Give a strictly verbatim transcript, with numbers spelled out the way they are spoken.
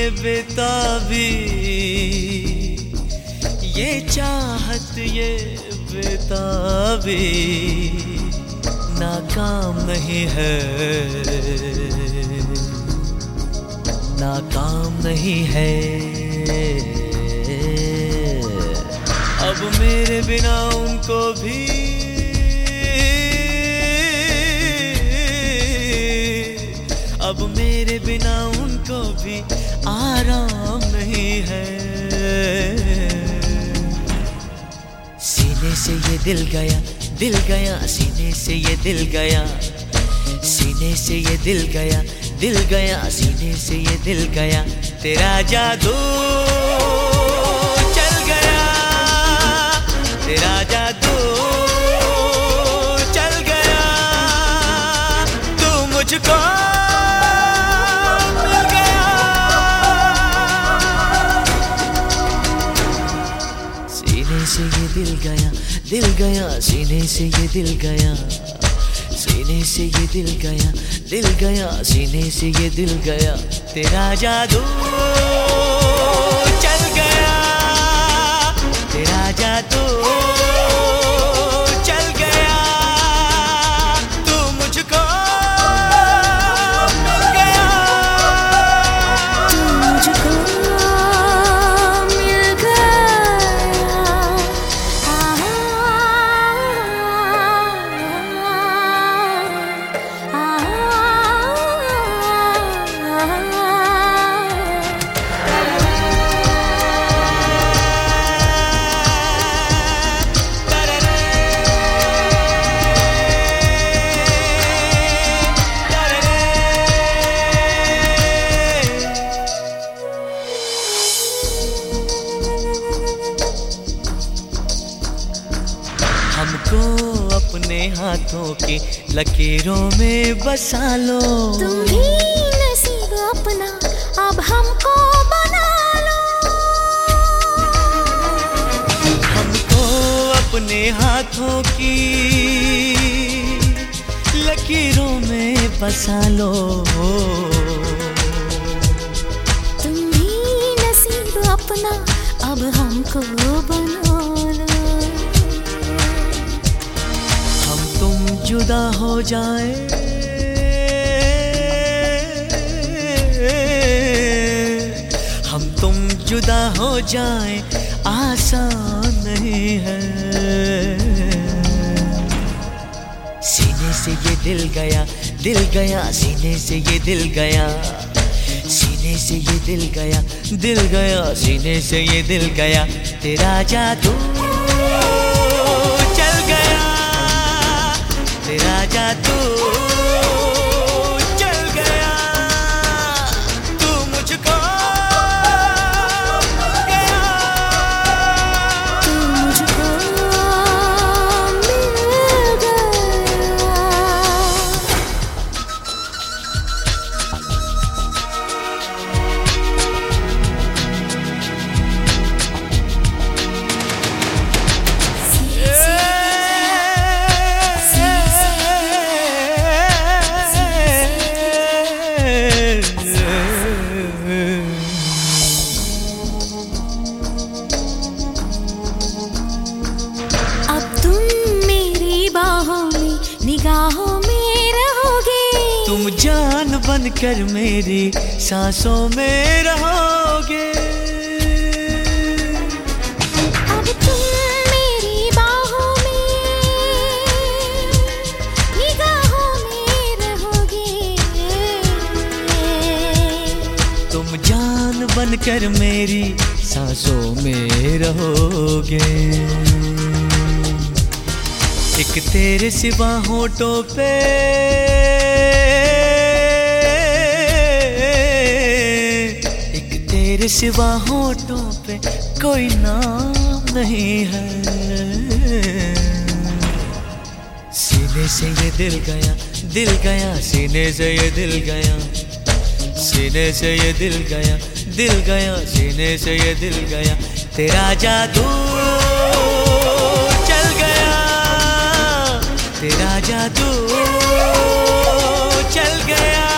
बेताबी, ये चाहत ये बेताबी नाकाम नहीं है, नाकाम नहीं है। अब मेरे बिना उनको भी अब मेरे बिना उनको भी आराम नहीं है। सीने से ये दिल गया, दिल गया सीने से ये दिल गया, सीने से ये दिल गया, दिल गया सीने से ये दिल गया। तेरा जादू चल गया, तेरा जादू चल गया, तू मुझको मिल गया। सीने से ये दिल गया, दिल गया सीने से ये दिल गया, सीने से ये दिल गया, दिल गया सीने से ये दिल गया। तेरा जादू चल गया, तेरा जादू चल गया, तू मुझको मिल गया, तू मुझको मिल गया। आहा, हमको अपने हाथों की लकीरों में बसा लो। तुम भी नसीब अपना अब हमको बना लो। हमको अपने हाथों की लकीरों में बसा लो। तुम भी नसीब अपना अब हमको बना लो। हम तुम जुदा हो जाए, हम तुम जुदा हो जाए आसान नहीं है। सीने से ये दिल गया, दिल गया सीने से ये दिल गया, सीने से ये दिल गया, दिल गया सीने से ये दिल गया। तेरा जादू चल गया, तेरा जादू चल गया, तू मुझको मिल गया, तू मुझको मिल गया। निगाहों में रहोगे, तुम जान बनकर मेरी सांसों में रहोगे। अब तुम मेरी बाहों में निगाहों में रहोगे। तुम जान बनकर मेरी सांसों में रहोगे। एक तेरे सिवा होठों पे एक तेरे सिवा होठों पे कोई नाम नहीं है। सीने से ये दिल गया, दिल गया सीने से ये दिल गया, सीने से ये दिल गया, दिल गया सीने से ये दिल गया। तेरा जादू चल गया, तेरा जादू चल गया।